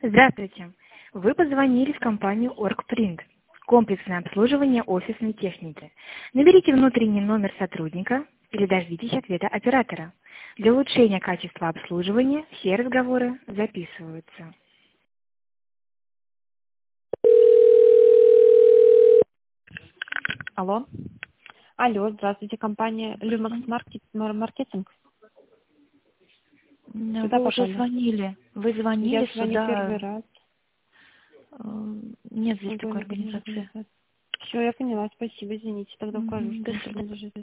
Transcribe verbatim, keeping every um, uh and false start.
Здравствуйте. Вы позвонили в компанию Оргпринт. Комплексное обслуживание офисной техники. Наберите внутренний номер сотрудника или дождитесь ответа оператора. Для улучшения качества обслуживания все разговоры записываются. Алло. Алло, здравствуйте, компания Люмакс Маркет- Мар- Маркетинг. Вы Сюда уже попали. звонили. Вы звонили Я звоню первый сюда. раз. Э, Нет здесь такой организации. Все, я поняла, спасибо, извините, тогда укажу, Мгм, что до не свидания. принадлежит.